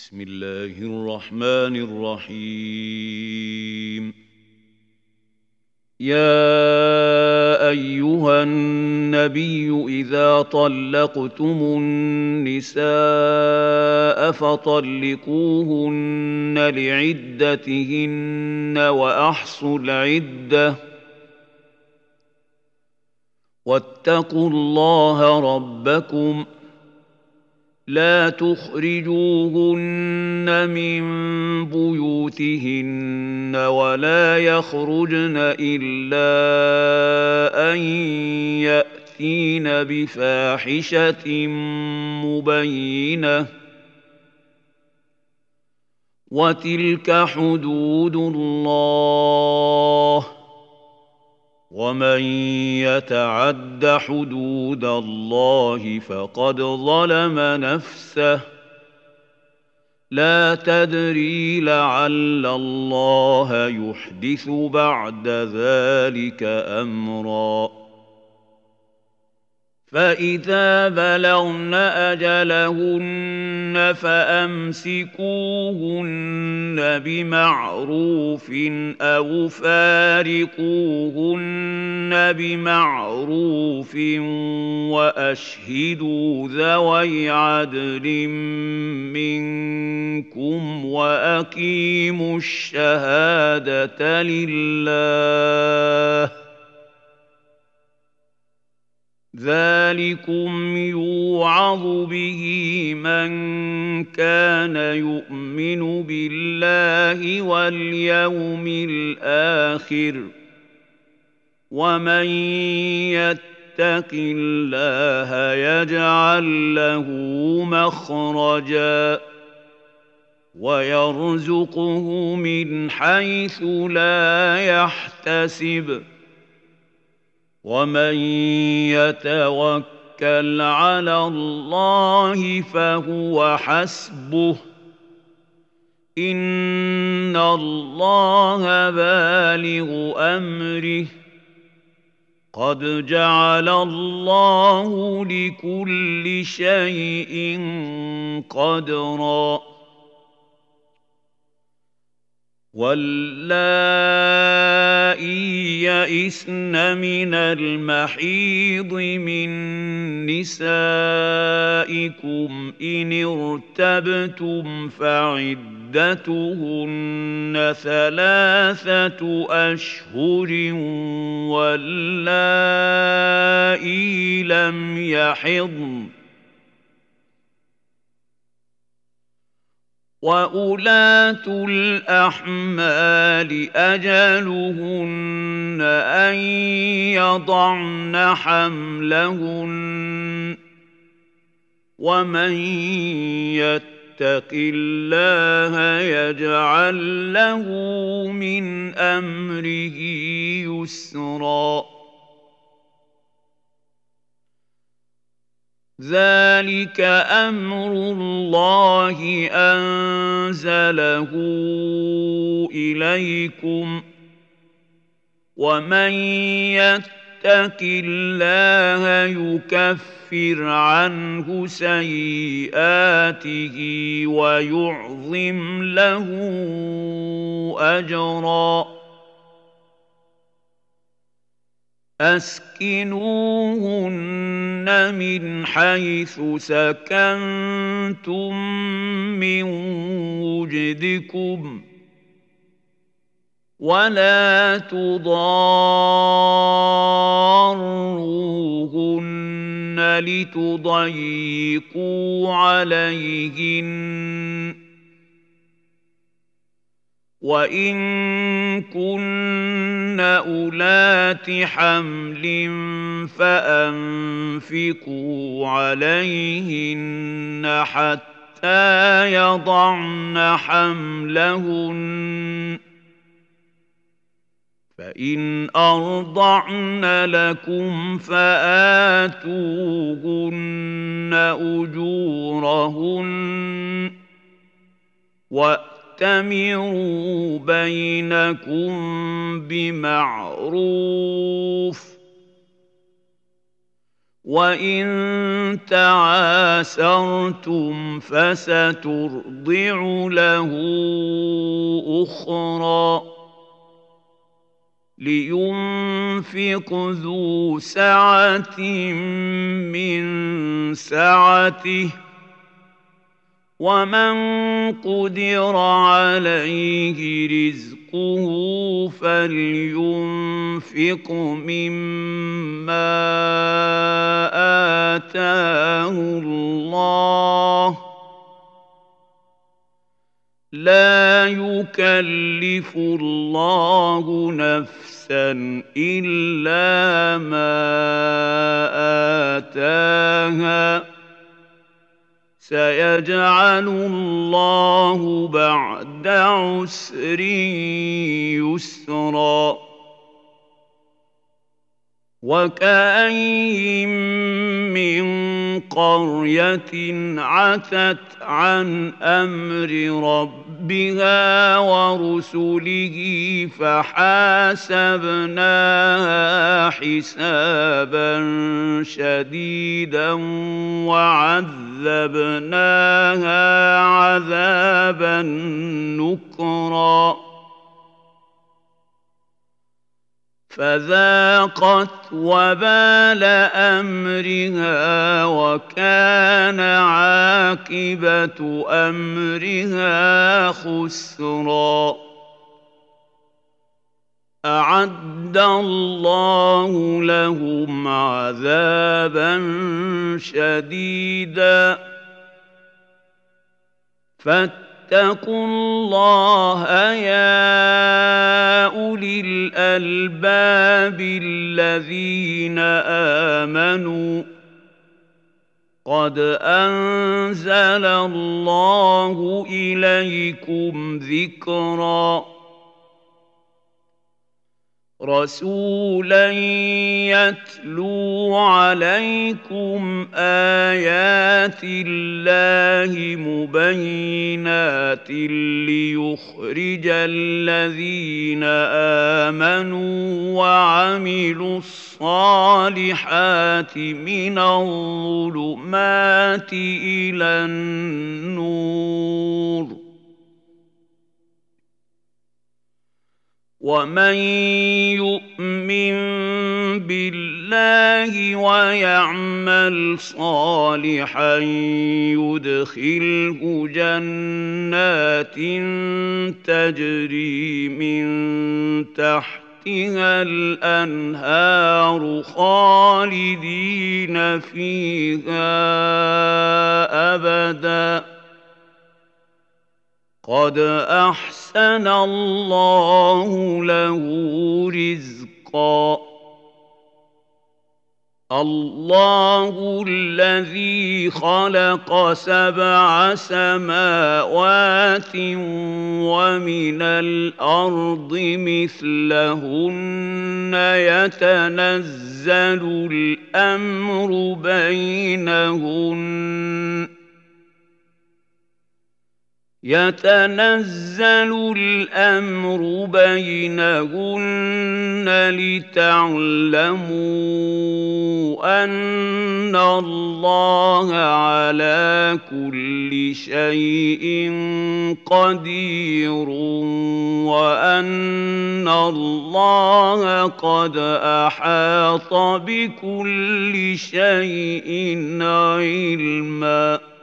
بسم الله الرحمن الرحيم. يا أيها النبي إذا طلقتم النساء فطلقوهن لعدتهن وأحصوا العدة واتقوا الله ربكم لا تخرجوهن من بيوتهن ولا يخرجن إلا أن يأتين بفاحشة مبينة وتلك حدود الله ومن يتعد حدود الله فقد ظلم نفسه لا تدري لعل الله يحدث بعد ذلك أمرا فإذا بلغن أجلهن فأمسكوهن بمعروف أو فارقوهن بمعروف وأشهدوا ذوي عدل منكم وأقيموا الشهادة لله ذلكم يوعظ به من كان يؤمن بالله واليوم الآخر ومن يتق الله يجعل له مخرجا ويرزقه من حيث لا يحتسب ومن يتوكل على الله فهو حسبه إن الله بالغ أمره قد جعل الله لكل شيء قدرا واللائي يئسن من المحيض من نسائكم إن ارتبتم فعدتهن 3 أشهر واللائي لم يحضن وأولاة الأحمال أجلهن أن يضعن حملهن ومن يتق الله يجعل له من أمره يسرا ذلك أمر الله أنزله إليكم ومن يتق الله يكفر عنه سيئاته ويعظم له أجرا أسكنوهن من حيث سكنتم من وجدكم ولا تضاروهن لتضيقوا عليهن وإن كن أولات حمل فأنفقوا عليهن حتى يضعن حملهن فإن أرضعن لكم فآتوهن أجورهن وَأْتَمِرُوا بَيْنَكُمْ بِمَعْرُوفٍ وإن تعاسرتم فسترضع له أخرى لينفق ذو سعة من سعته ومن قدر عليه رزقه فلينفق مما آتاه الله لا يكلف الله نفسا إلا ما آتاها سيجعل الله بعد عسر يسرا وكأين من قرية عتت عن أمر ربها ورسله فحاسبناها حسابا شديدا وعذبناها عذابا نكرا فذاقت وبال أمرها وكان عاقبة أمرها خسرا أعد الله لهم عذابا شديدا فاتقوا الله يا أولي الألباب الذين آمنوا قد أنزل الله إليكم ذكرا رسولا يتلو عليكم آيات الله مبينات ليخرج الذين آمنوا وعملوا الصالحات من الظلمات إلى النور ومن يؤمن بالله ويعمل صالحا يدخله جنات تجري من تحتها الأنهار خالدين فيها أبداً قد أحسن الله له رزقا الله الذي خلق 7 سماوات ومن الأرض مثلهن يتنزل الأمر بينهن لتعلموا أن الله على كل شيء قدير وأن الله قد أحاط بكل شيء علما